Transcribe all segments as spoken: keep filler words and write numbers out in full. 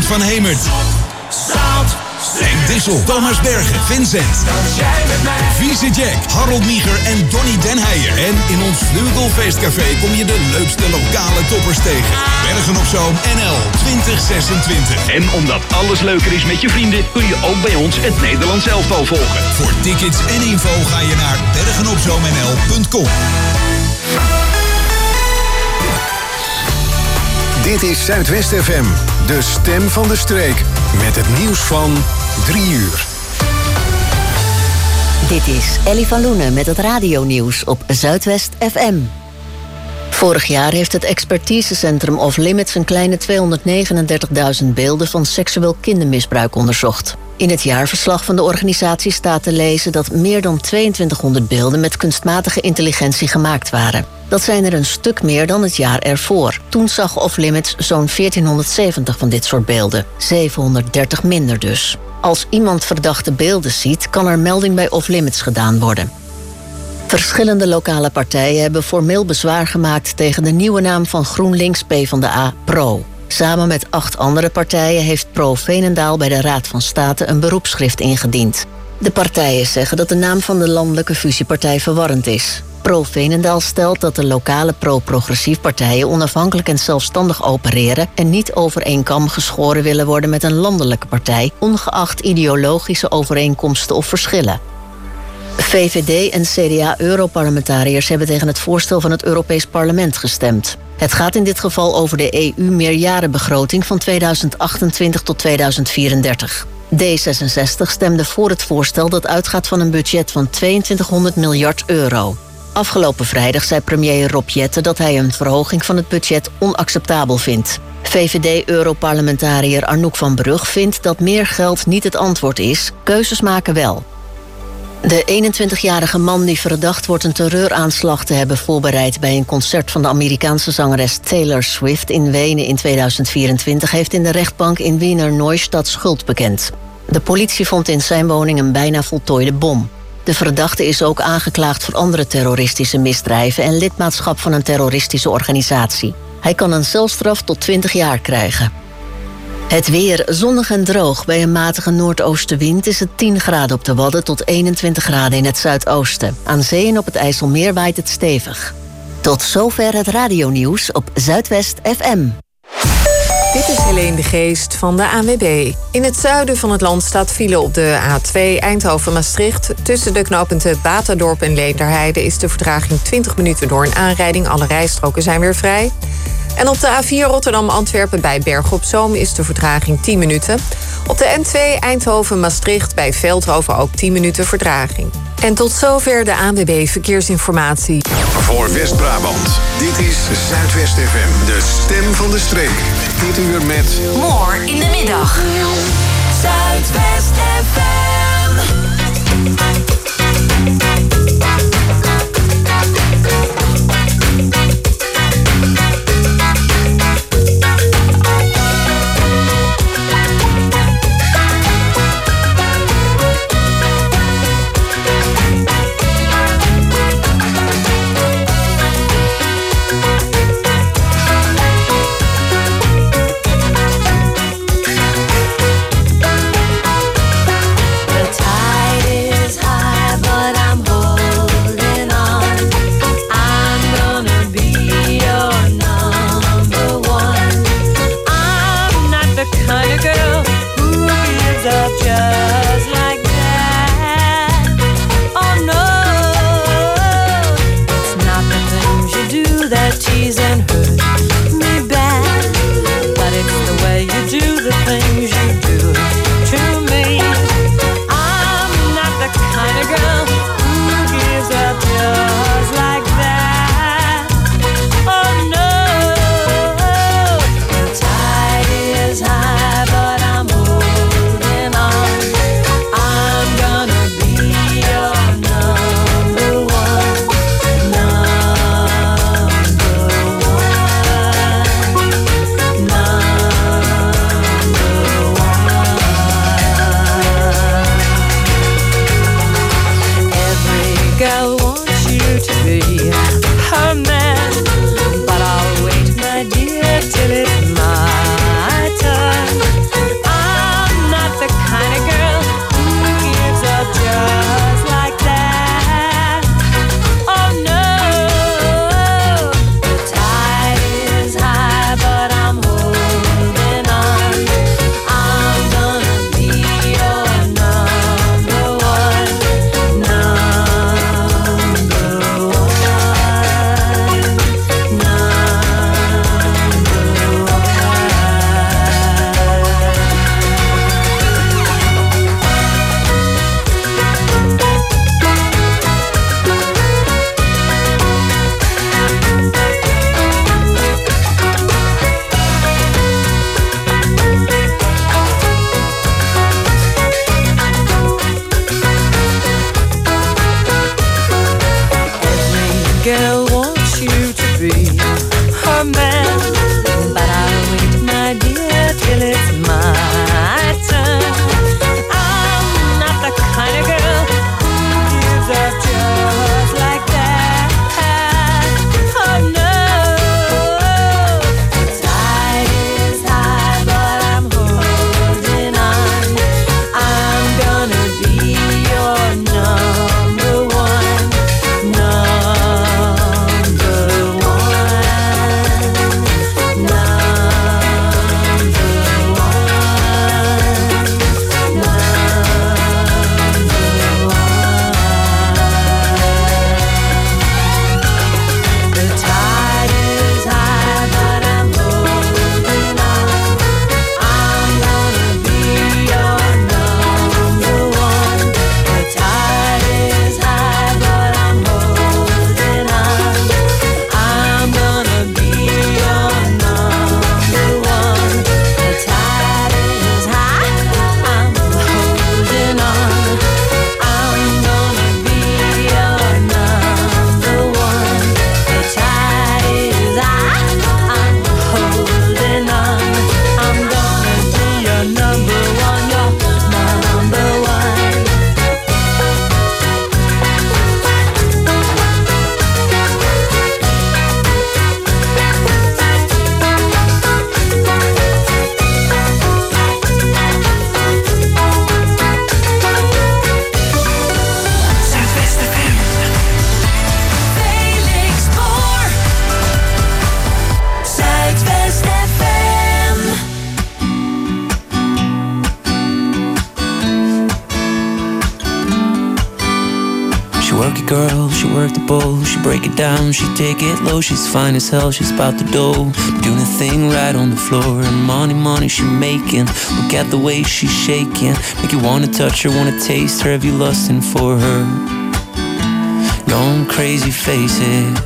van Hemert. Zout, Henk Dissel, Thomas Bergen, Vincent. Vieze Jack, Harold Nieger en Donny Den Heijer. En in ons Vleugelfeestcafé kom je de leukste lokale toppers tegen. Bergen op Zoom N L twintig zesentwintig. En omdat alles leuker is met je vrienden, kun je ook bij ons het Nederlands elftal volgen. Voor tickets en info ga je naar bergen op zoom n l punt com. Dit is Zuidwest F M, de stem van de streek. Met het nieuws van drie uur. Dit is Ellie van Loenen met het radionieuws op Zuidwest F M. Vorig jaar heeft het expertisecentrum Off Limits een kleine tweehonderdnegenendertigduizend beelden van seksueel kindermisbruik onderzocht. In het jaarverslag van de organisatie staat te lezen dat meer dan tweeëntwintighonderd beelden met kunstmatige intelligentie gemaakt waren. Dat zijn er een stuk meer dan het jaar ervoor. Toen zag Off Limits zo'n veertienhonderdzeventig van dit soort beelden. zevenhonderddertig minder dus. Als iemand verdachte beelden ziet, kan er melding bij Off Limits gedaan worden. Verschillende lokale partijen hebben formeel bezwaar gemaakt tegen de nieuwe naam van GroenLinks PvdA, PRO. Samen met acht andere partijen heeft PRO Veenendaal bij de Raad van State een beroepsschrift ingediend. De partijen zeggen dat de naam van de landelijke fusiepartij verwarrend is. PRO Veenendaal stelt dat de lokale pro-progressief partijen onafhankelijk en zelfstandig opereren en niet over één kam geschoren willen worden met een landelijke partij, ongeacht ideologische overeenkomsten of verschillen. V V D en C D A-europarlementariërs hebben tegen het voorstel van het Europees Parlement gestemd. Het gaat in dit geval over de E U-meerjarenbegroting van tweeduizend achtentwintig tot tweeduizend vierendertig. D zesenzestig stemde voor het voorstel dat uitgaat van een budget van tweeëntwintighonderd miljard euro. Afgelopen vrijdag zei premier Rob Jetten dat hij een verhoging van het budget onacceptabel vindt. V V D-europarlementariër Arnoek van Brug vindt dat meer geld niet het antwoord is, keuzes maken wel. De eenentwintigjarige man die verdacht wordt een terreuraanslag te hebben voorbereid bij een concert van de Amerikaanse zangeres Taylor Swift in Wenen in tweeduizend vierentwintig heeft in de rechtbank in Wiener Neustadt schuld bekend. De politie vond in zijn woning een bijna voltooide bom. De verdachte is ook aangeklaagd voor andere terroristische misdrijven en lidmaatschap van een terroristische organisatie. Hij kan een celstraf tot twintig jaar krijgen. Het weer zonnig en droog. Bij een matige noordoostenwind is het tien graden op de Wadden tot eenentwintig graden in het zuidoosten. Aan zee en op het IJsselmeer waait het stevig. Tot zover het radionieuws op Zuidwest F M. Dit is Helene de Geest van de A N W B. In het zuiden van het land staat file op de A twee Eindhoven-Maastricht. Tussen de knooppunten Batadorp en Leenderheide is de vertraging twintig minuten door een aanrijding. Alle rijstroken zijn weer vrij. En op de A vier Rotterdam-Antwerpen bij Bergen op Zoom is de vertraging tien minuten. Op de N twee Eindhoven-Maastricht bij Veldhoven ook tien minuten vertraging. En tot zover de A N W B Verkeersinformatie. Voor West-Brabant, dit is Zuidwest F M, de stem van de streek. Dit uur met... More in de middag. Zuidwest F M. One. a man, but I'll wait, my dear, till it's my turn. I'm not the kind of girl who gives up just like that. Oh no, the tide is high, but I'm holding on. I'm gonna be your number one, number one, number one, number one. The tide is high, but I'm holding on. I'm gonna be your number one. The tide is high, but I'm holding on. I'm gonna be your number one. The tide is high, I'm holding on. I'm gonna be your number one. The tide is high, I'm holding on. I'm gonna be your number one, your number one. Zuidwest F M. Felix Boer. Zuidwest F M. She work it, girl, she work the bowl. She break it down, she take it low. She's fine as hell, she's about the dough. Doing a thing right on the floor. And money, money she making. Look at the way she's shaking. Make you wanna touch her, wanna taste her. Have you lusting for her? Going crazy, face it.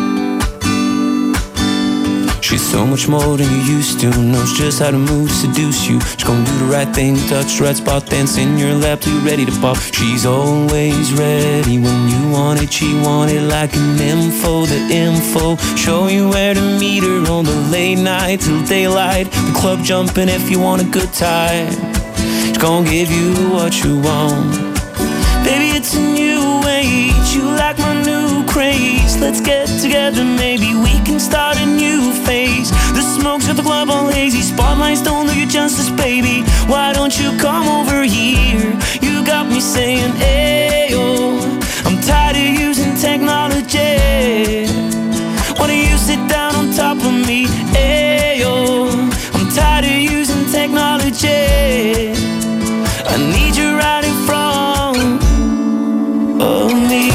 She's so much more than you used to. Knows just how to move, seduce you. She's gonna do the right thing, touch the right spot, dance in your lap till you're ready to pop. She's always ready when you want it. She want it like an info, the info. Show you where to meet her on the late night till daylight. The club jumping if you want a good time. She's gonna give you what you want. Baby, it's a new age. You like my new craze. Let's get together, maybe we can start a new phase. The smoke's at the club all hazy. Spotlights don't do you justice, baby. Why don't you come over here? You got me saying, ayo. I'm tired of using technology. Why don't you sit down on top of me? Ayo. I'm tired of using technology. I need you right in front of me.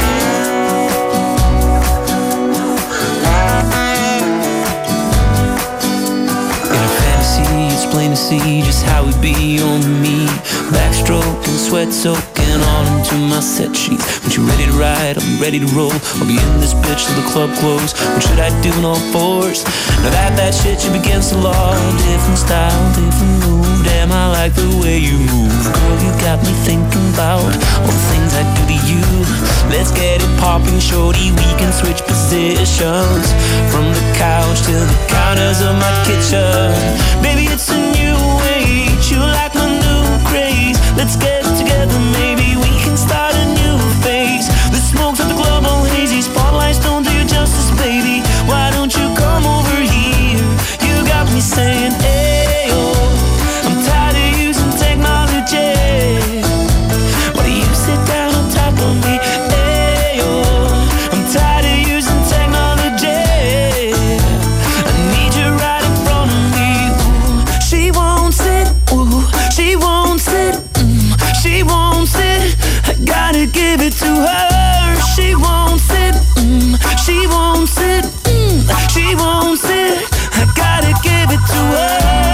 In a fantasy, it's plain to see just how it be on me. Backstroke and sweat soaking all into my set sheets. When you're ready to ride, I'll be ready to roll. I'll be in this bitch till the club close. What should I do in all fours? Now that that shit should be against the law. Different style, different move. Damn, I like the way you move. Girl, you got me thinking about all the things I do to you. Let's get it popping, shorty. We can switch positions from the couch to the counters of my kitchen. Baby, it's a new age. You like my new craze. Let's get together, maybe we can start a new phase. The smoke's at the club all hazy. Spotlights don't do you justice, baby. Why don't you come over here? You got me saying, ayo. I'm tired of using technology. Why do you sit down on top of me? Ayo. I'm tired of using technology. I need you right in front of me. Ooh, she wants it. Ooh, she wants it. Mm, she wants it. I gotta give it to her. She wants it. Mm, she wants it. Mm, she wants it. I gotta give it to her.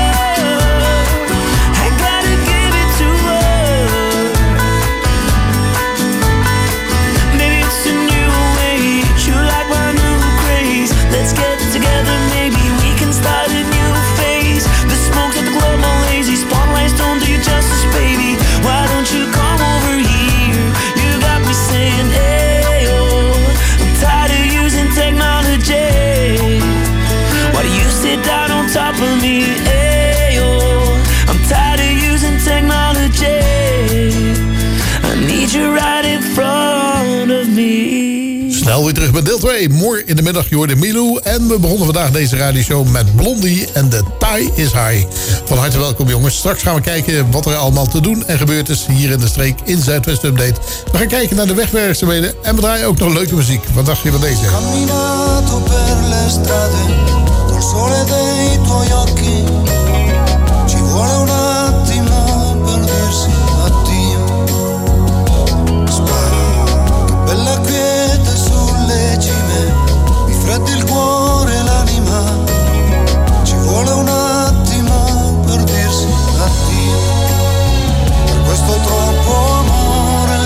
I gotta give it to her. Maybe it's a new age. You like my new craze. Let's get together, maybe we can start a new phase. The smoke's at the club all lazy. Spotlights don't do you justice, baby. Why don't you come over here? You got me saying, ayo. I'm tired of using technology. me. Ayo, I'm tired of using technology. I need you right in front of me. Snel weer terug met deel twee. Morgen in de middag, je hoorde Milou. En we begonnen vandaag deze radioshow met Blondie en de Tie is High. Van harte welkom jongens. Straks gaan we kijken wat er allemaal te doen en gebeurd is hier in de streek in Zuidwest Update. We gaan kijken naar de wegwerkzaamheden en we draaien ook nog leuke muziek. Wat dacht je van deze? Camminato per le strade col sole dei tuoi occhi. Ci vuole un attimo per dirsi addio. Spara, che bella quiete sulle cime, mi freddi il cuore e l'anima. Ci vuole un attimo per dirsi addio. Per questo troppo amore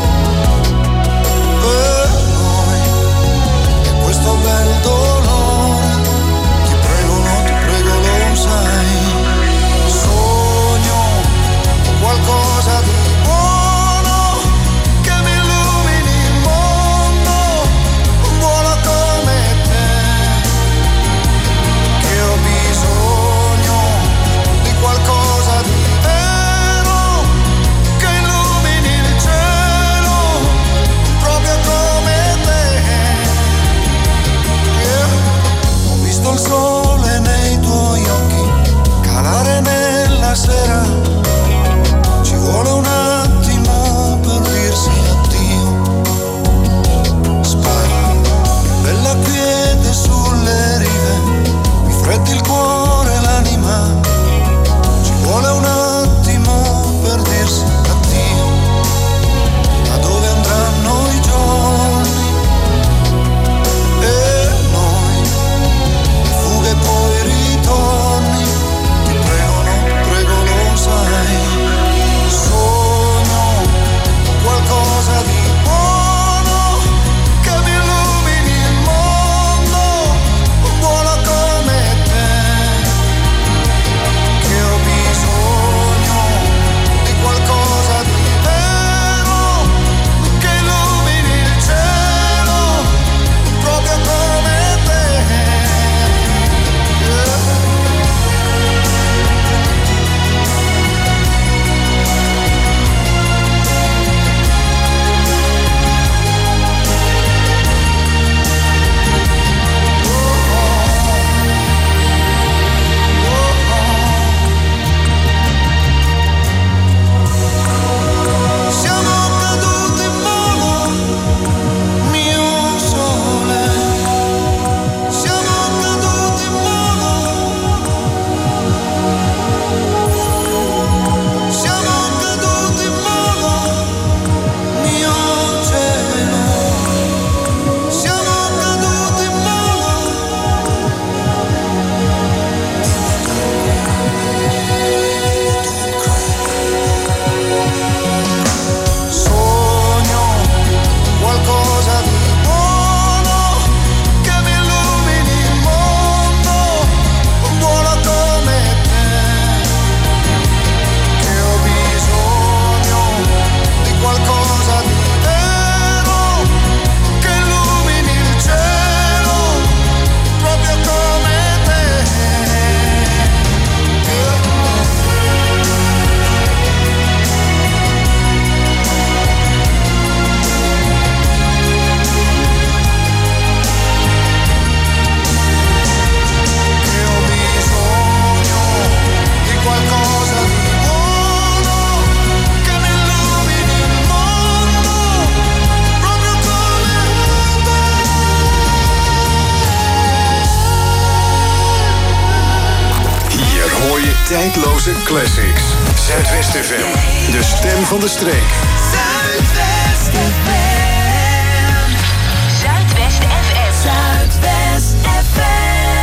per noi e questo bel dolore. Ti prego, no, ti prego, lo sai. Sogno qualcosa di buono che mi illumini il mondo, buono come te, che ho bisogno di qualcosa di vero, che illumini il cielo, proprio come te. Yeah. Ho visto il sole nei tuoi occhi calare nella sera. Ci vuole un attimo per dirsi addio. Spara, bella quiete sulle rive, mi freddi il cuore e l'anima. Ci vuole un attimo per dirsi addio. Da dove andranno i giorni e noi, fughe e poi ritorni. Ti prego, no, ti prego, lo sai. Sogno qualcosa di buono che mi illumini il mondo, buono come te, che ho bisogno di qualcosa di vero, che illumini il cielo, proprio come te. Siamo caduti in volo, mio sole. Siamo caduti in volo. Siamo caduti in volo, mio cielo. Siamo caduti in volo. Sogno qualcosa di buono che mi illumini il mondo, buono come te, che ho bisogno di qualcosa di vero, che illumini il cielo, proprio come te. Che ho bisogno di qualcosa di buono, che mi illumini il mondo, proprio come te. Hier hoor je tijdloze classics. Zuidwest F M, de stem van de streek. Zuidwest F M. Zuidwest F M. Zuidwest F M.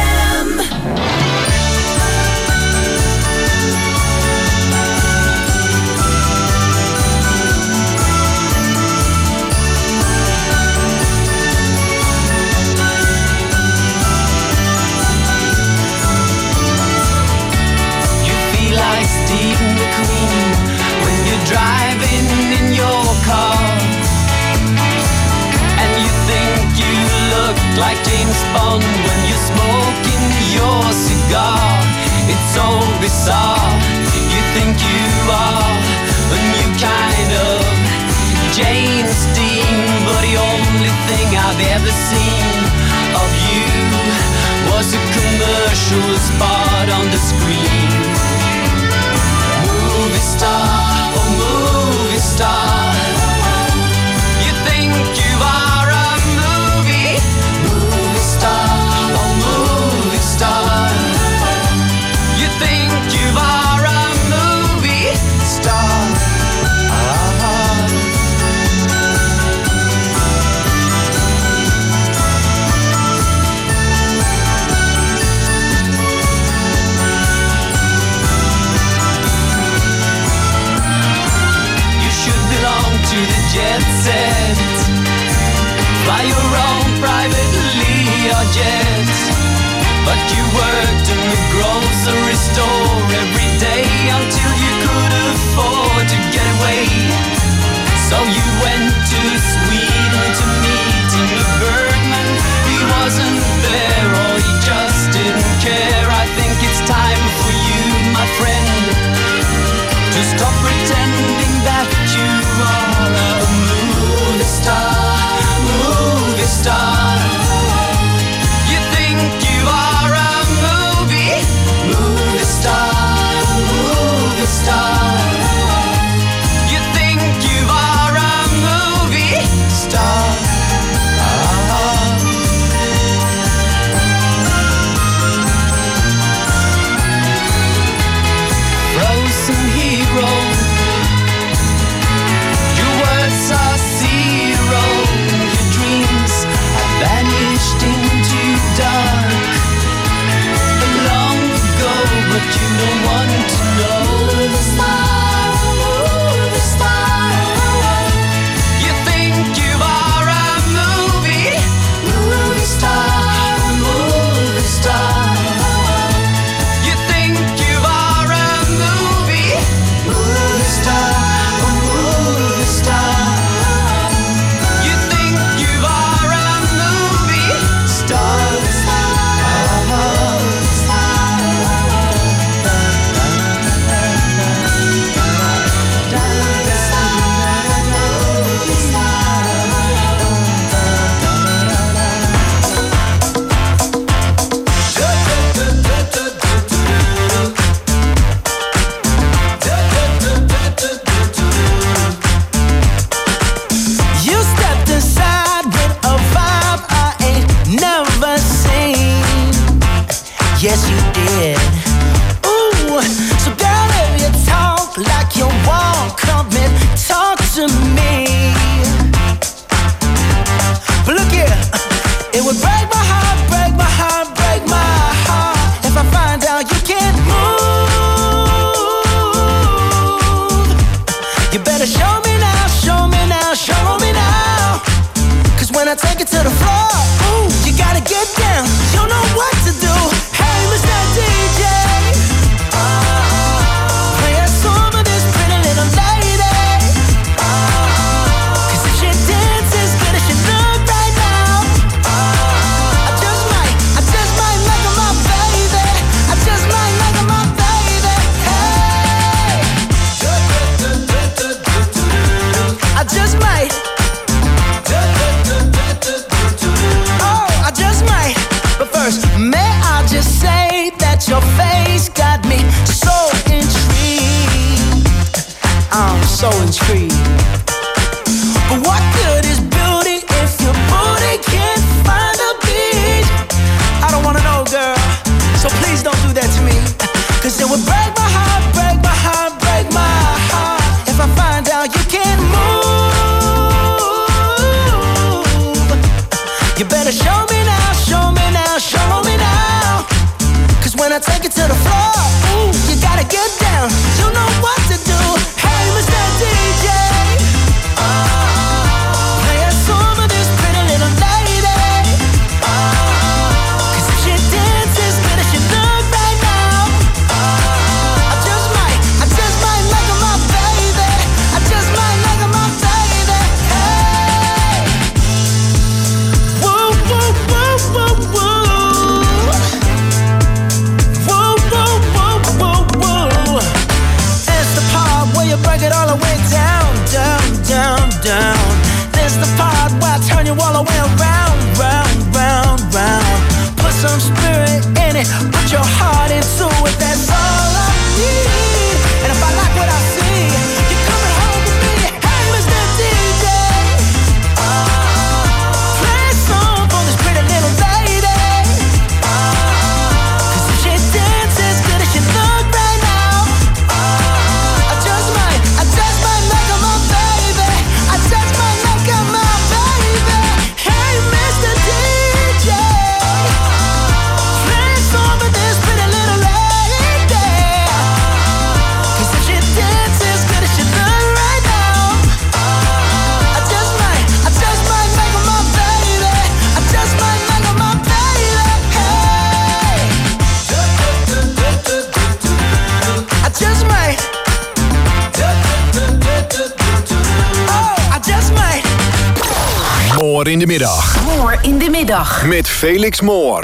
You feel like Steve McQueen when you're driving in your car. so bizarre. You think you are a new kind of James Dean, but the only thing I've ever seen of you was a commercial spot on the screen. Movie star, oh movie star, you think you are a movie, movie star, oh movie star, you think you are a movie star. To the jet set, fly your own private Learjet, but you worked in the grocery store every day until you could afford to get away. So you went to Sweden to meet Ingmar Bergman. He wasn't there or he just didn't care. I think it's time for you, my friend, to stop pretending that you are a movie star, movie star. You think you are a movie, movie star, movie star. You think you are a movie star. Frozen hero, your words are zero, your dreams have vanished into dark long ago, but you don't want to know. Movie star, movie star, you think you are a movie, movie star, movie star. You think you are a movie, movie star, a movie star. You think you are a movie star. You stepped inside with a vibe I ain't never seen. Yes, you did. Ooh, so girl, if you talk like you want, come and talk to me. But look here, it would break my heart, break my heart, break my heart if I find out you can't move. You better show me now, show me now, show me now. Cause when I take it to the floor, ooh, you gotta get down. You know what to do. Hey, Mister D J, play a song of this pretty little lady. Cause if she dances as good as she look right now, I just might, I just might make her my baby. I just might make her my baby. Hey, I just might. Oh, I just might. But first, may I just say that your face got me so intrigued. I'm so intrigued. But what good is beauty if your booty can't find a beat? I don't wanna know, girl, so please don't do that to me. Cause it would break my heart, break my heart, break my heart if I find out you can't move. You better show me now, show me now, show me now. Cause when I take it to the floor, ooh, you gotta get down. You know what to do. Hey, Mister D J, play a song of this pretty little lady. Cause if she dances as good as she look right now, I just might, I just might make her my baby. I just might make her my baby. Hey, woo, woo, woo, woo, woo. Woo, woo, woo, woo. spirit in it. Put your heart into it, that's all I need. And if I like what I see, you're coming home with me. Hey, Mister D J, play a song for this pretty little lady. Cause if she dances as good as she look right now, I just might, I just might make her my baby. I just might make her my baby. Hey, Mister D J, play a song for this pretty little lady. Cause if she dances as good as she look right now, I just might, I just might make her my baby. I just might make her my baby. Hey, I just might. Oh, I just might. Moor in de middag. Moor in de middag. Met Felix Moor.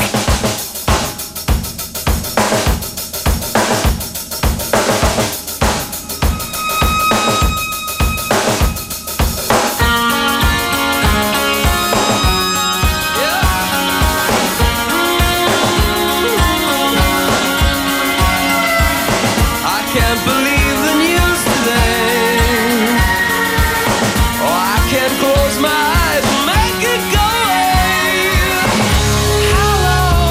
I can't believe the news today. Oh, I can't close my eyes and make it go away. How long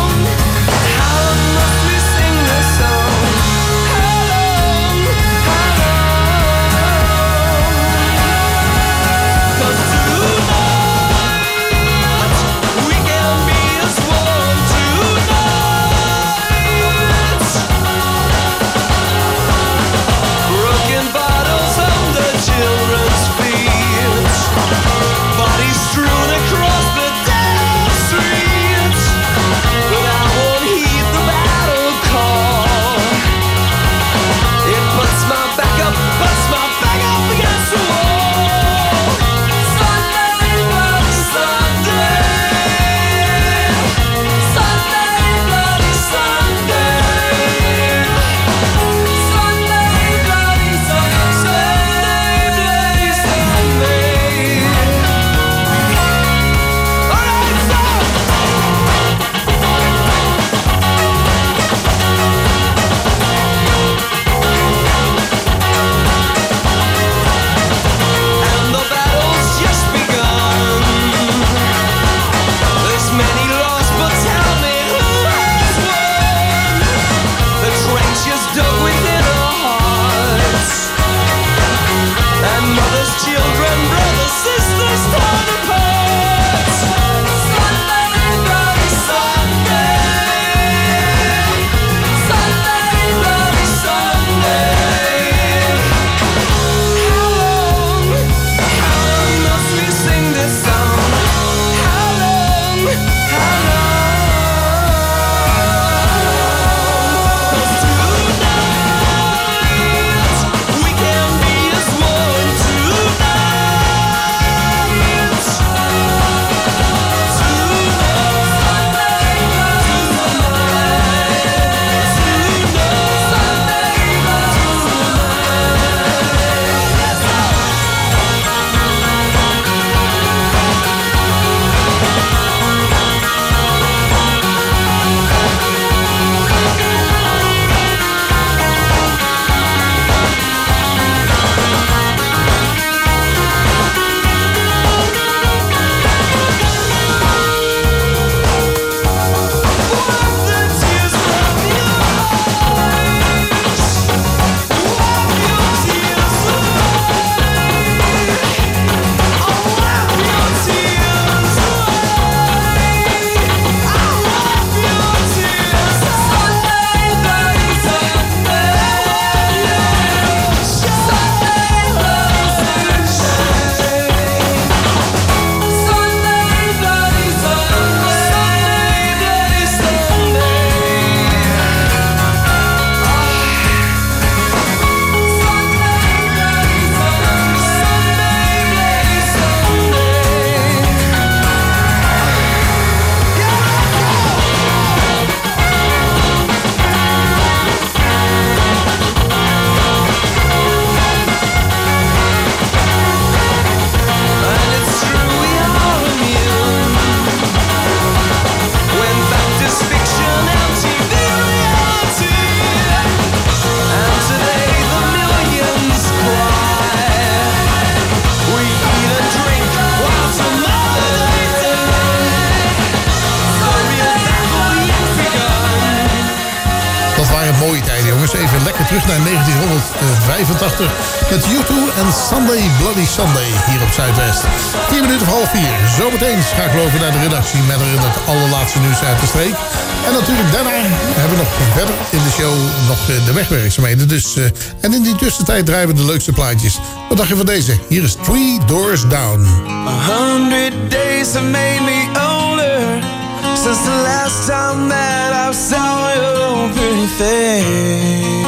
waren mooie tijden, jongens. Even lekker terug naar negentienhonderdvijfentachtig met U twee en Sunday Bloody Sunday hier op Zuidwest. vier minuten voor half vier. Zometeen schakelen we over naar de redactie met het allerlaatste nieuws uit de streek. En natuurlijk daarna hebben we nog verder in de show nog de wegwerkzaamheden. Dus, uh, en in die tussentijd draaien we de leukste plaatjes. Wat dacht je van deze? Hier is Three Doors Down. A hundred days have made me older since the last time that I saw your pretty face.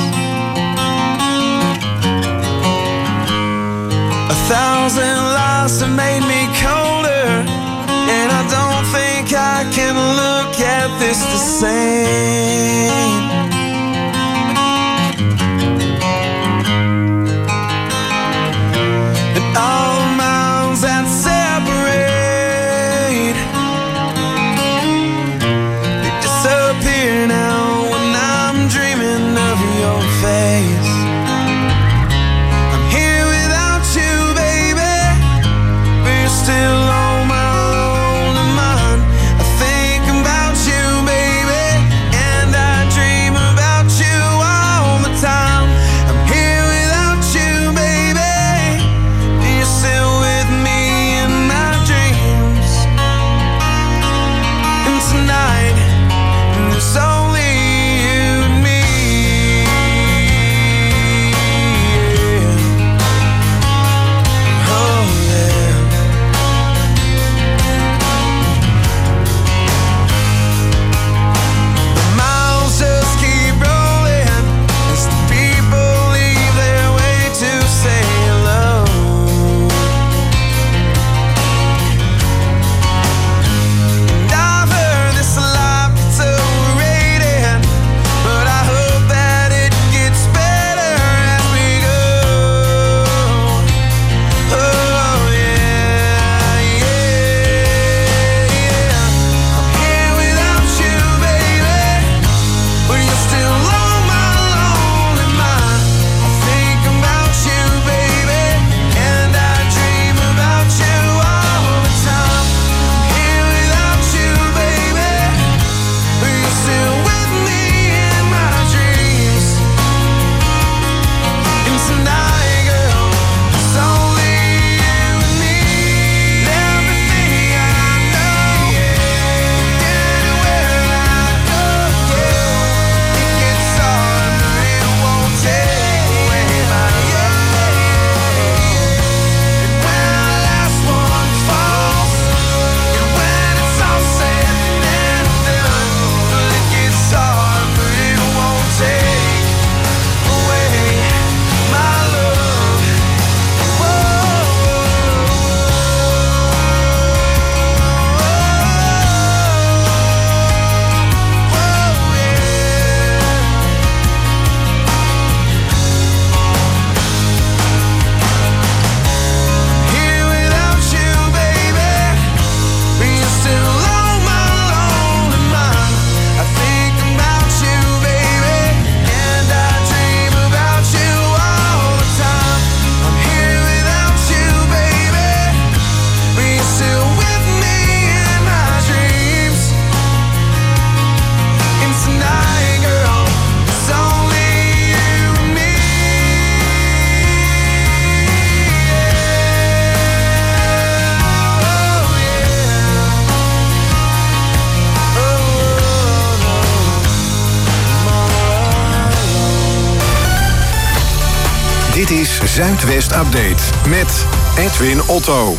A thousand lies have made me colder, and I don't think I can look at this the same. And all the miles that separate, they disappear now when I'm dreaming of your face. I'm here without you, baby, but you're still on my lonely mind. I think about you, baby, and I dream about you all the time. I'm here without you, baby, but you're still with me in my dreams. And tonight, there's only you and me. Oh yeah. The miles just keep rolling as the people leave their way to say hello. And I've heard this life gets overrated, but I hope that it gets better as we go. Oh yeah, yeah, yeah. I'm here without you, baby, but you're still on my lonely mind. I think about you, baby, and I dream about you all the time. I'm here without you, baby, but you're still with me in my dreams. And tonight, girl, it's only you and me. Everything I know, anywhere I go, it gets hard, but it won't take away my love. And when our last one falls, and when it's all said and done, well, it gets hard, but it won't take away my love. Here without you, baby, but you're still on my lonely mind. I think about you, baby, and I dream about you all the time. I'm here without you, baby, but you're still with me in my dreams. And tonight, girl, it's only you and me. Dit is Zuidwest Update met Edwin Otto.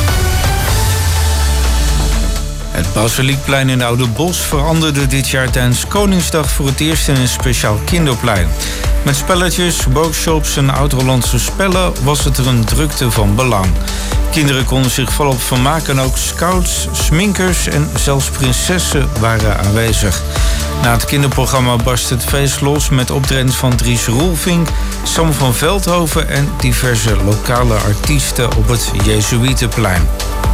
Het Basiliekplein in Oude Bosch veranderde dit jaar tijdens Koningsdag voor het eerst in een speciaal kinderplein. Met spelletjes, workshops en oud-Hollandse spellen was het er een drukte van belang. Kinderen konden zich volop vermaken en ook scouts, sminkers en zelfs prinsessen waren aanwezig. Na het kinderprogramma barst het feest los met optredens van Dries Roelvink, Sam van Veldhoven en diverse lokale artiesten op het Jezuïetenplein.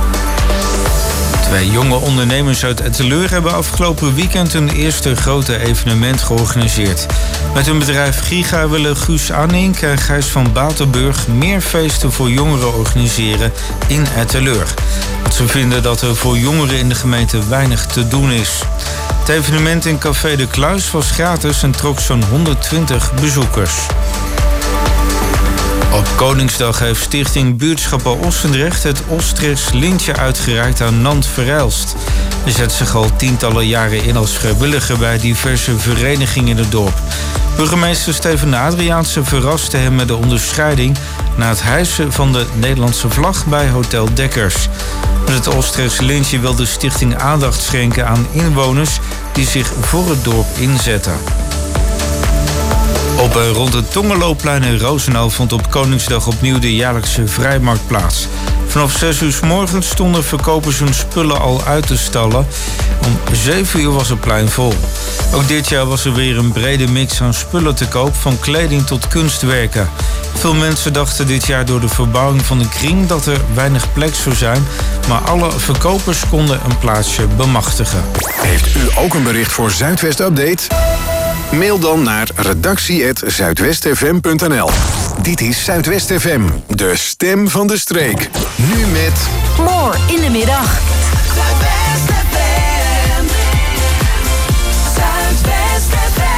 Twee jonge ondernemers uit Etteleur hebben afgelopen weekend een eerste grote evenement georganiseerd. Met hun bedrijf Giga willen Guus Anink en Gijs van Batenburg meer feesten voor jongeren organiseren in Etteleur. Want ze vinden dat er voor jongeren in de gemeente weinig te doen is. Het evenement in Café de Kluis was gratis en trok zo'n honderdtwintig bezoekers. Op Koningsdag heeft Stichting Buurtschappen Ossendrecht het Ostrechts lintje uitgereikt aan Nant Verhelst. Hij zet zich al tientallen jaren in als vrijwilliger bij diverse verenigingen in het dorp. Burgemeester Steven Adriaanse verraste hem met de onderscheiding na het hijsen van de Nederlandse vlag bij Hotel Dekkers. Met het Ostrechts lintje wil de stichting aandacht schenken aan inwoners die zich voor het dorp inzetten. Op en rond het Tongerloopplein in Roosendaal vond op Koningsdag opnieuw de jaarlijkse vrijmarkt plaats. Vanaf zes uur 's morgens stonden verkopers hun spullen al uit te stallen. Om zeven uur was het plein vol. Ook dit jaar was er weer een brede mix aan spullen te koop, van kleding tot kunstwerken. Veel mensen dachten dit jaar door de verbouwing van de kring dat er weinig plek zou zijn, maar alle verkopers konden een plaatsje bemachtigen. Heeft u ook een bericht voor Zuidwest Update? Mail dan naar redactie at zuidwestfm punt n l. Dit is Zuidwest F M, de stem van de streek. Nu met... More in de middag. Zuidwest F M. Zuidwest F M.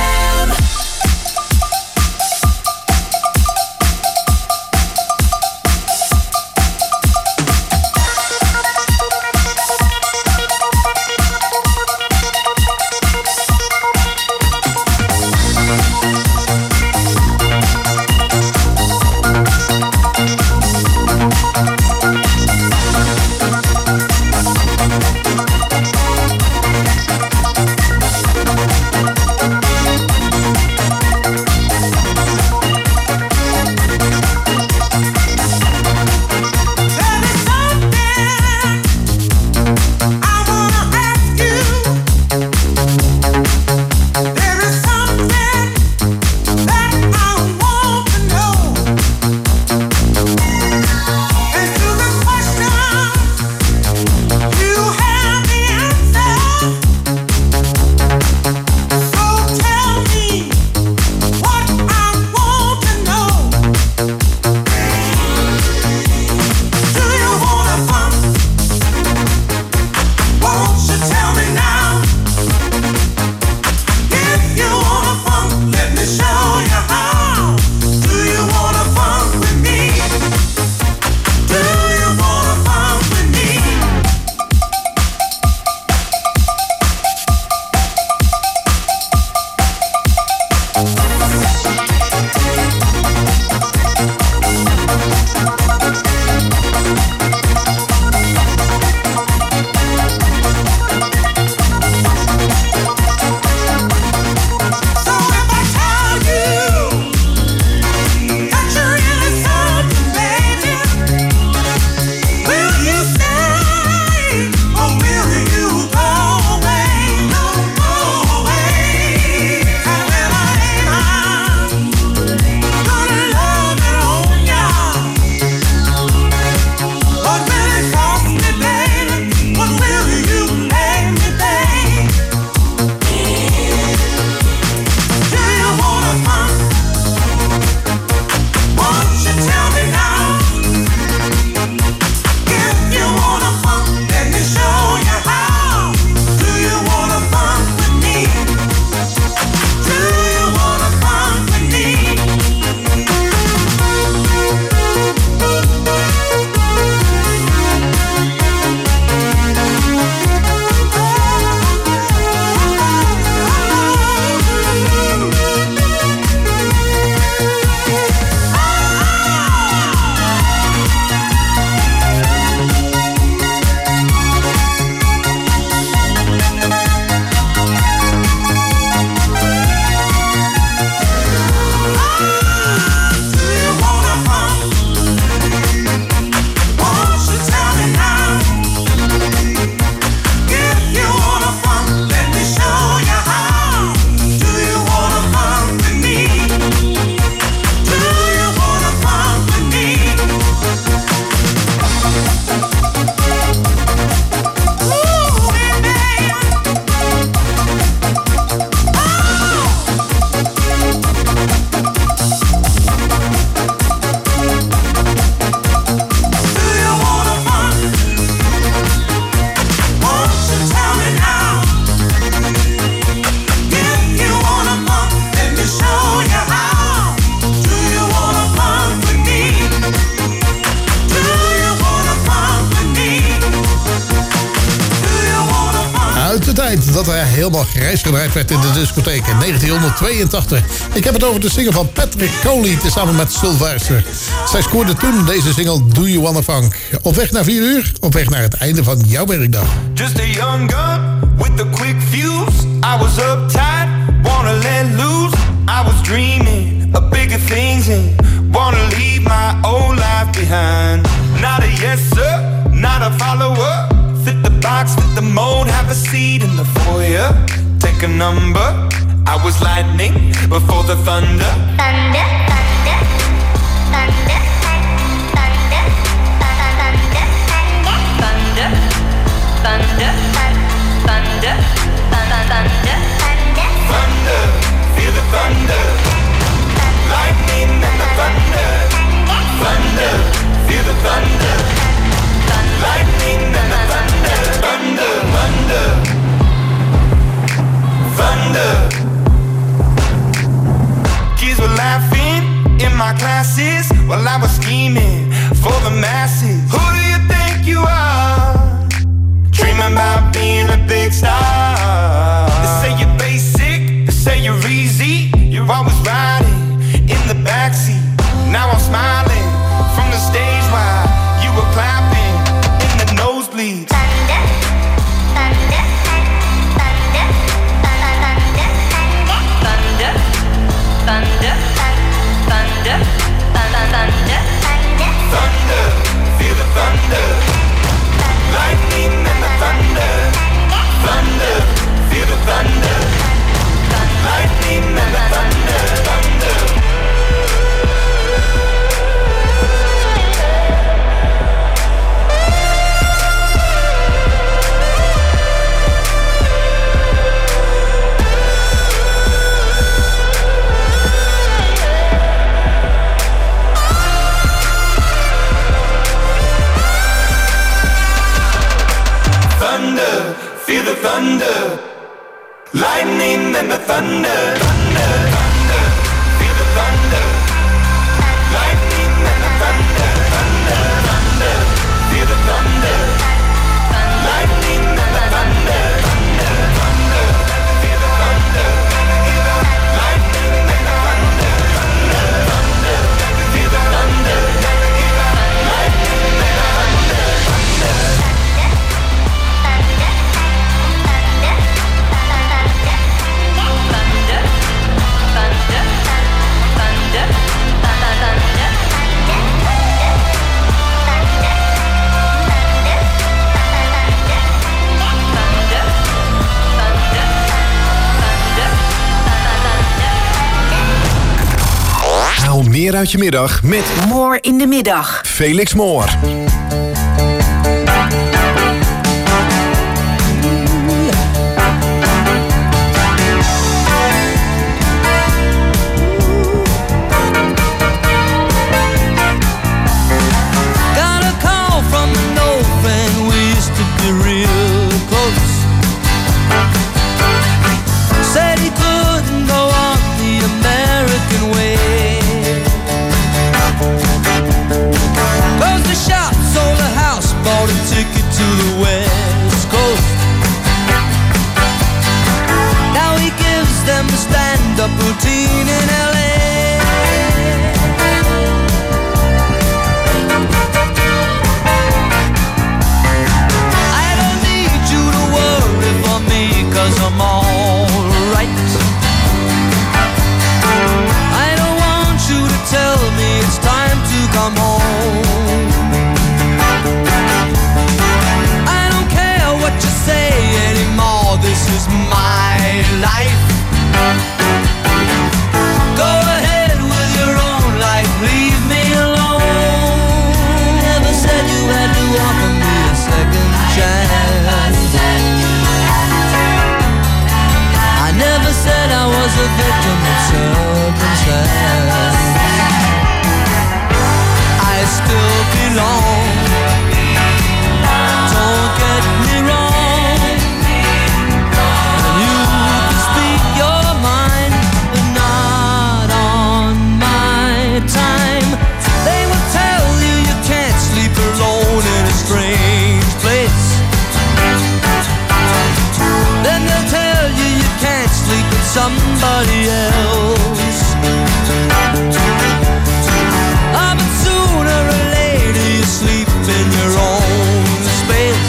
dat hij helemaal grijs gedraaid werd in de discotheek in negentien tweeëntachtig. Ik heb het over de single van Patrick Coley tezamen met Sylvester. Zij scoorde toen deze single Do You Wanna Funk. Op weg naar vier uur, op weg naar het einde van jouw werkdag. Just a young gun with a quick fuse. I was uptight, wanna let loose. I was dreaming of bigger things and wanna leave my old life behind. Not a yes sir, not a follower. Fit the box, fit the mold, have a seat in the foyer. Take a number. I was lightning before the thunder. Thunder, thunder, thunder, thunder, thunder, thunder, thunder, thunder, thunder, thunder, thunder, feel the thunder. Lightning and the thunder. Thunder, feel the thunder. Lightning and the thunder. Thunder, thunder, thunder. Kids were laughing in my classes while I was scheming for the masses. Who do you think you are? Dreaming about being a big star. They say you're basic, they say you're easy. You're always riding in the backseat. Now I'm smiling from the stage while you were clapping in the nosebleeds. Thunder, thunder, thunder, thunder, thunder, thunder, thunder, thunder, thunder, feel the thunder. Lightning and the thunder. Thunder, feel the thunder. Lightning and the thunder. Thunder. Thunder, feel the thunder. Lightning and the thunder. Thunder, thunder, feel the thunder. Lightning and the thunder. Thunder, thunder, feel the thunder. Lightning and the thunder. Thunder, thunder, feel the thunder. Lightning and the thunder. Thunder, thunder, feel the thunder. Lightning and the thunder. Thunder. Haal meer uit je middag met More in de middag. Felix Moore. Routine in L A. I don't need you to worry for me, 'cause I'm alright. I don't want you to tell me it's time to come home. I don't care what you say anymore, this is my life. somebody else. Ah, but sooner or later you sleep in your own space.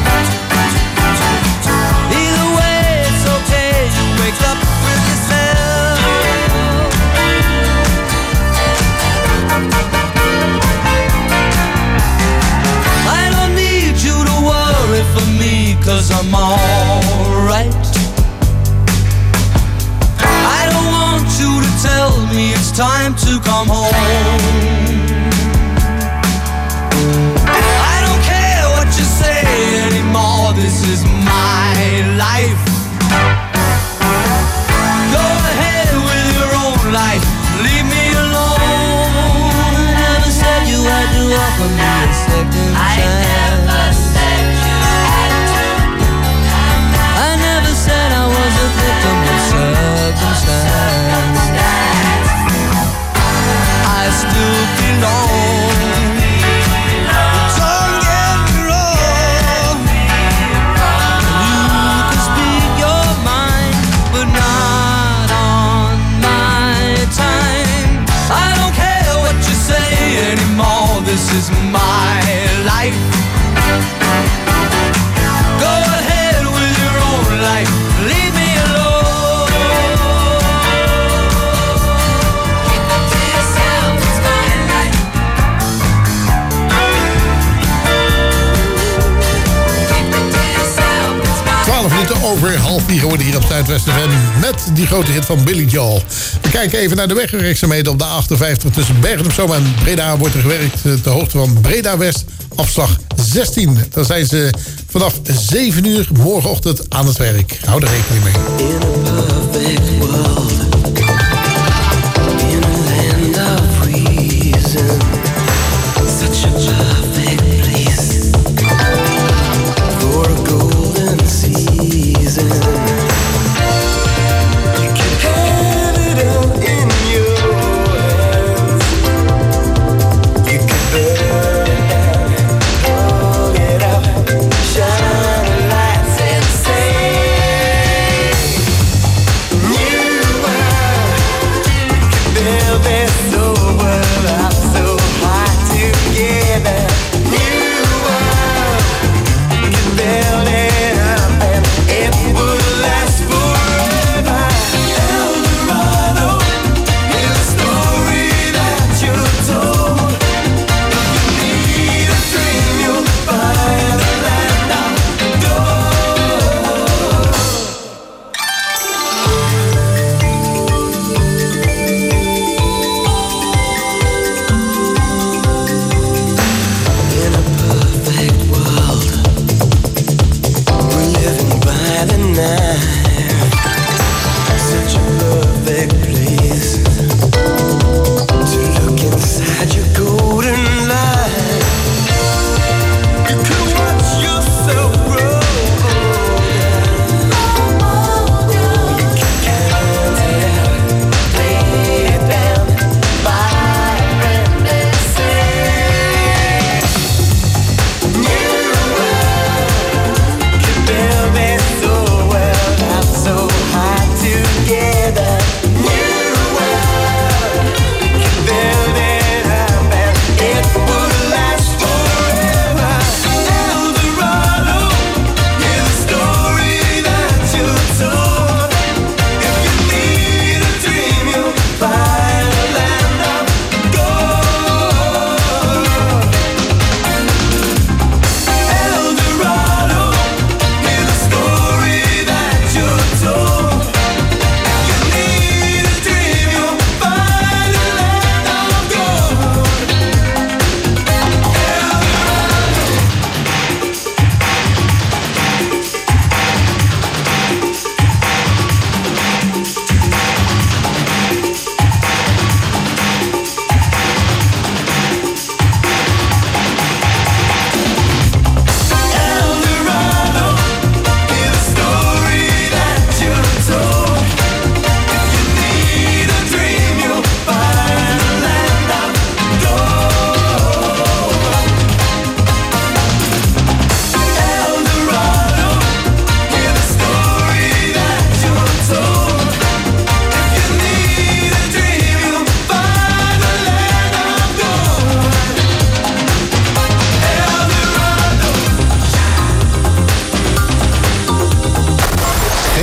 Either way, it's okay, you wake up with yourself. I don't need you to worry for me, 'cause I'm alright. I don't want you to tell me it's time to come home. I don't care what you say anymore, this is my life. Go ahead with your own life, leave me alone. I never said you had to offer me a second chance. I never said you had to. I never said I was a victim of circumstance. I still belong. Don't get me wrong. You can speak your mind, but not on my time. I don't care what you say anymore, this is my life. Go ahead with your own life, leave me alone. Keep it to yourself, it's my life. Keep it to yourself, it's my twaalf minuten over half vier geworden hier op Zuidwest F M met die grote hit van Billy Joel. We kijken even naar de wegwerkzaamheden op de achtenvijftig tussen Bergen op Zoom en Breda wordt er gewerkt ter hoogte van Breda West, afslag zestien. Dan zijn ze vanaf zeven uur morgenochtend aan het werk. Hou er rekening mee. In a perfect world, in a land of reason, such a perfect place for a golden season. You can have it all in your hands. You can burn it down, pull it up, shine the lights and say, new world, build this old world up so high together. New world, can build it up and it will last forever. Eldorado is a story that you're told. If you need a dream, you'll find the land of gold. In a perfect world, we're living by the night. Such a perfect place to look inside your golden light. You could watch yourself grow older. You can count it out, lay it down by a friend and say, new world, can build this old world up so high together. New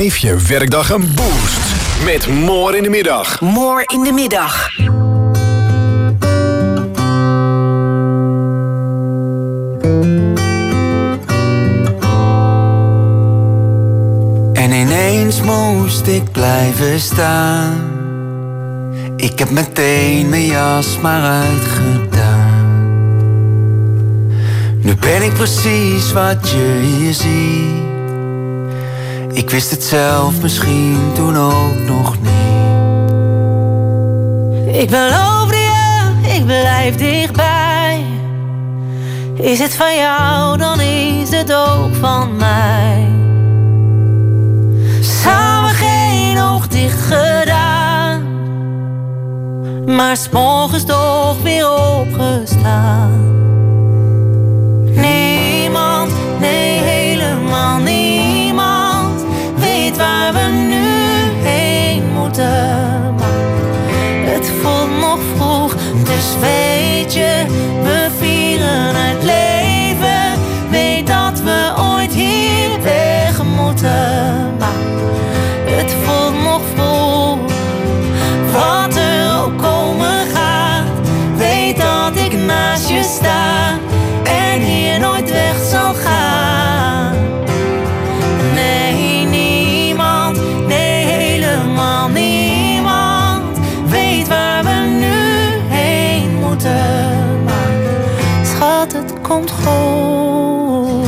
Geef je werkdag een boost met More in de Middag. More in de Middag. En ineens moest ik blijven staan. Ik heb meteen mijn jas maar uitgedaan. Nu ben ik precies wat je hier ziet. Ik wist het zelf misschien toen ook nog niet. Ik beloof je, ik blijf dichtbij. Is het van jou, dan is het ook van mij. Samen geen oog dicht gedaan, maar 's morgens toch weer opgestaan. Niemand, nee helemaal niemand weet waar we nu heen moeten. Maar het voelt nog vroeg, dus weet je, we vieren het leven. Weet dat we ooit hier weg moeten. Maar het voelt nog vroeg, wat er ook komen gaat. Weet dat ik naast je sta en hier nooit weg zal gaan. Nee, niemand, nee helemaal niemand weet waar we nu heen moeten. Maar schat, het komt goed.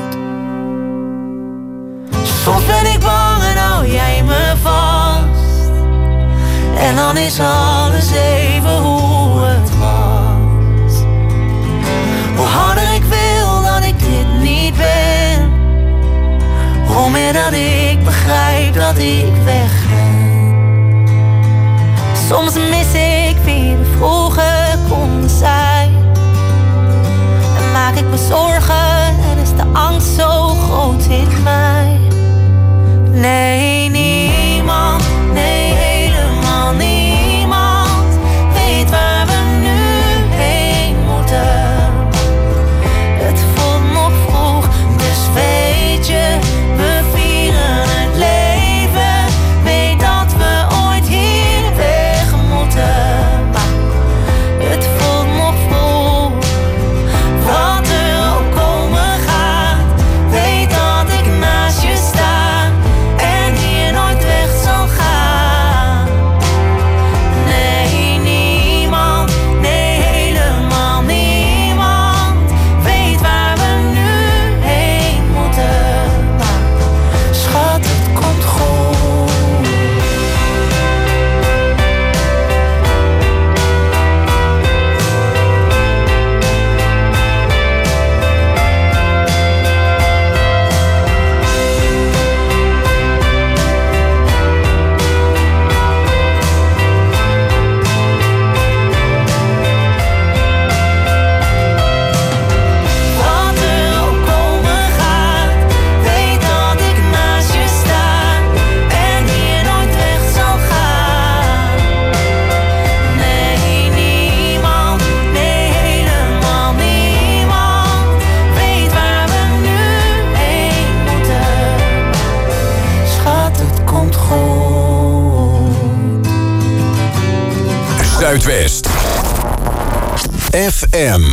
Soms ben ik bang en hou jij me vast. En dan is alles even hoe het was. Hoe harder ik wil dat ik dit niet ben, hoe meer dat ik begrijp dat ik weg ben. Soms mis ik wie we vroeger konden zijn. En maak ik me zorgen en is de angst zo groot in mij. Nee, niemand, nee helemaal niemand weet waar we nu heen moeten. Het voelt nog vroeg, dus weet je, we vieren het leven. Weet dat we ooit hier weg moeten. Maar het voelt nog vroeg, wat er ook komen gaat. Weet dat ik naast je sta en hier nooit weg zal gaan. Nee, niemand, nee helemaal niemand weet waar we nu heen moeten. Maar schat, het komt goed. Wat er ook komen gaat, weet dat ik naast je sta en hier nooit weg zal gaan. Nee, niemand, nee helemaal niemand weet waar we nu heen moeten. Schat, het komt goed. Zuidwest F M.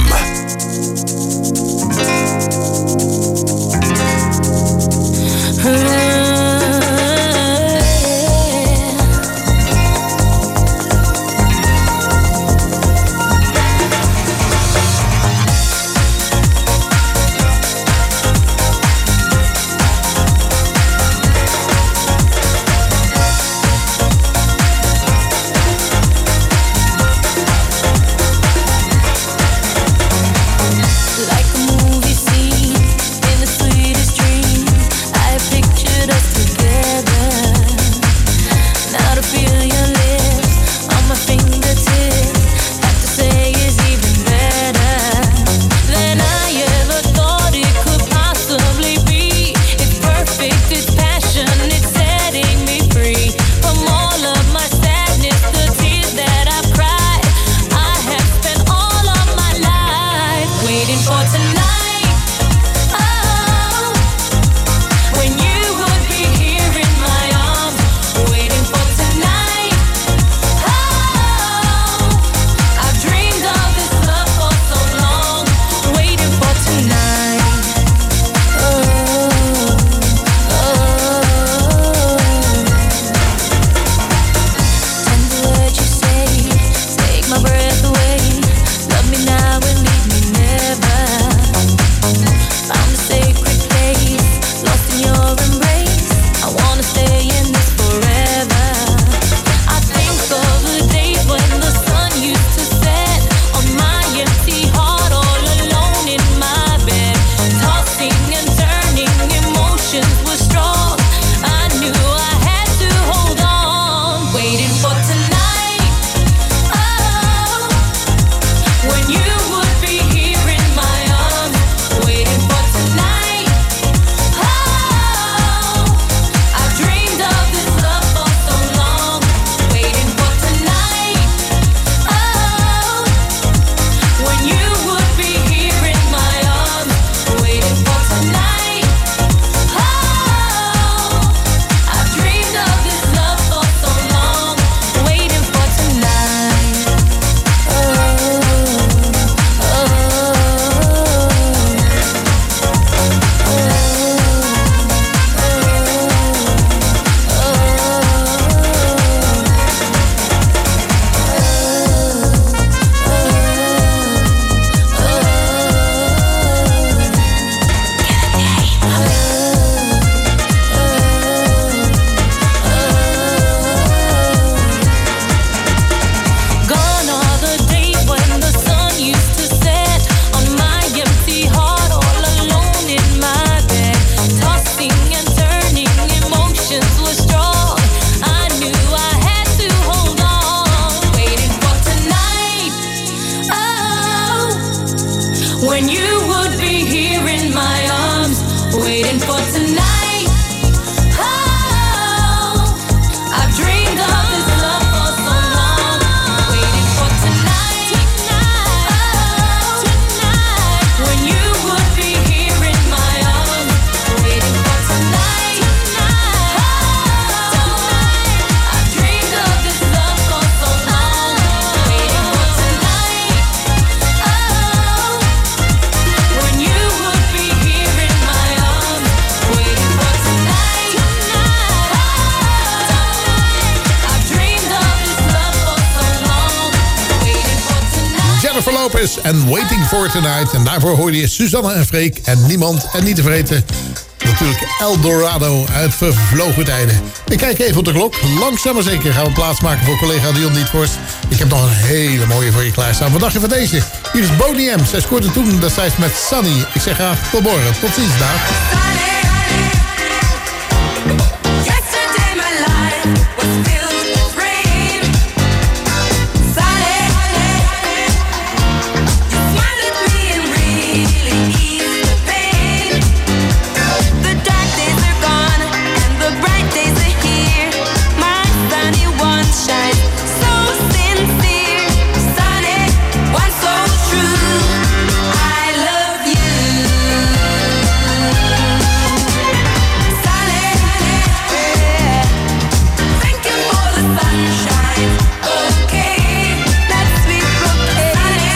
when you would be here in my arms, waiting for tonight. Oh, I've dreamed of this love for so long, waiting for tonight. Oh, when you would be here in my arms, waiting for tonight. Oh, I've dreamed of this love for so long, waiting for tonight. Oh, when you would be here in my arms, waiting for tonight. I've dreamed of this love for so long, waiting for tonight. Jennifer Lopez en Waiting for Tonight. En daarvoor hoorde je Suzanne en Freek en niemand. En niet te vergeten, natuurlijk Eldorado uit vervlogen tijden. Ik kijk even op de klok. Langzaam maar zeker gaan we plaatsmaken voor collega Dion Dietvorst. Ik heb nog een hele mooie voor je klaarstaan. Wat dacht je van deze? Hier is Boney M. Zij scoorde toen destijds met Sunny. Ik zeg graag tot morgen. Tot ziens, dag. Yesterday my life was filled with rain. Sunny, you smiled at me and really eased the pain. The dark days are gone and the bright days are here. My sunny one shines so sincere. Sunny one so true. I love you. Sunny, thank you for the sunshine. Okay, let's be okay.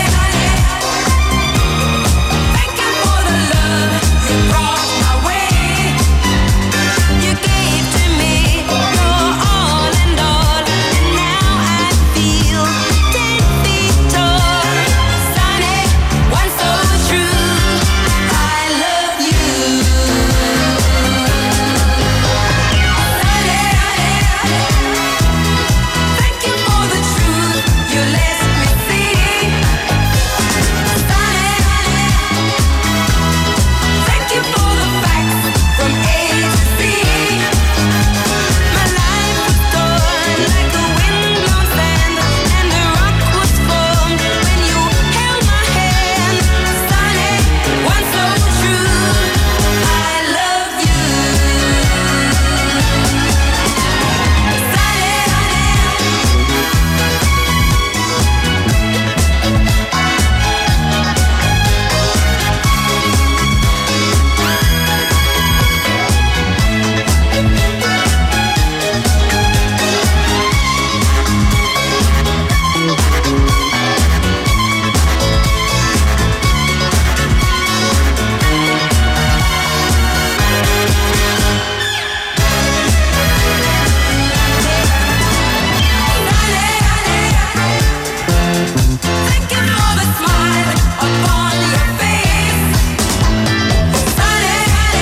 Thank you for the love you brought my way. You gave to me your all and all, and now I feel ten feet tall. Sunny, one so true. I love you. Thank you for the truth you let me see. Thank you for the facts from A to Z. My life was torn like a windblown sand, and the rock was formed when you held my hand. Sunny, one so true. I love you. Thank you for the smile upon your face. Sunny,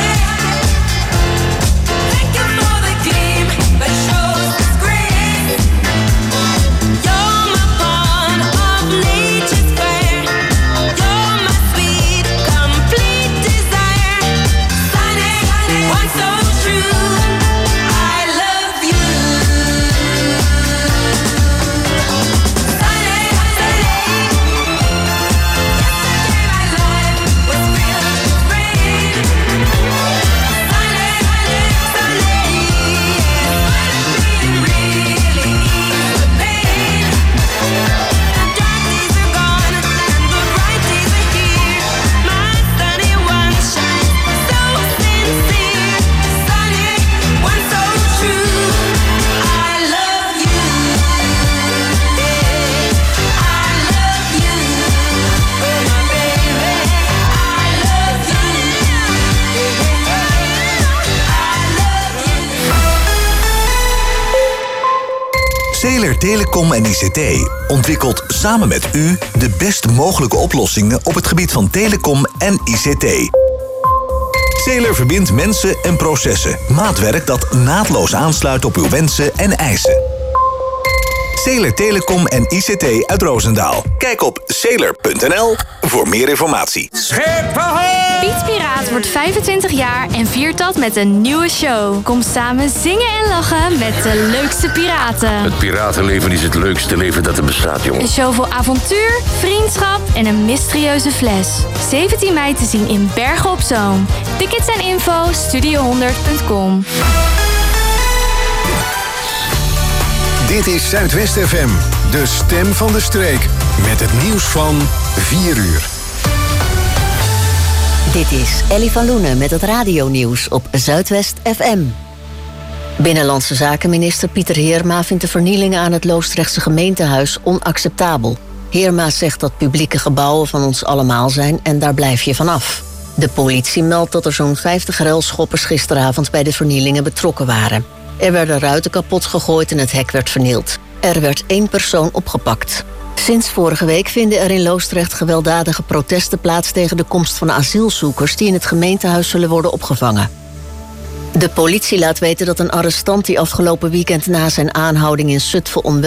thank you for the gleam that shows its grace. You're my pawn of nature's fair. You're my sweet, complete desire. Sunny, one so true. I love you. Sunny, yesterday my life was filled with rain. Sunny, Sunny, really eased the pain. The dark days are gone and the bright days are here. My sunny one shines so sincere. Sunny, one so true. I love you. I love you, oh my baby. I love you. Zeeler Telecom en I C T ontwikkelt samen met u de best mogelijke oplossingen op het gebied van telecom en I C T. Zeeler verbindt mensen en processen. Maatwerk dat naadloos aansluit op uw wensen en eisen. Sailor Telecom en I C T uit Roosendaal. Kijk op sailor punt n l voor meer informatie. Piet Piraat wordt vijfentwintig jaar en viert dat met een nieuwe show. Kom samen zingen en lachen met de leukste piraten. Het piratenleven is het leukste leven dat er bestaat, jongen. Een show vol avontuur, vriendschap en een mysterieuze fles. zeventien mei te zien in Bergen op Zoom. Tickets en info studio honderd punt com. Dit is Zuidwest F M, de stem van de streek. Met het nieuws van vier uur. Dit is Ellie van Loenen met het radionieuws op Zuidwest F M. Binnenlandse Zakenminister Pieter Heerma vindt de vernielingen aan het Loosdrechtse gemeentehuis onacceptabel. Heerma zegt dat publieke gebouwen van ons allemaal zijn en daar blijf je vanaf. De politie meldt dat er zo'n vijftig ruilschoppers gisteravond bij de vernielingen betrokken waren. Er werden ruiten kapot gegooid en het hek werd vernield. Er werd één persoon opgepakt. Sinds vorige week vinden er in Loosdrecht gewelddadige protesten plaats tegen de komst van asielzoekers die in het gemeentehuis zullen worden opgevangen. De politie laat weten dat een arrestant die afgelopen weekend na zijn aanhouding in Zutphen onwel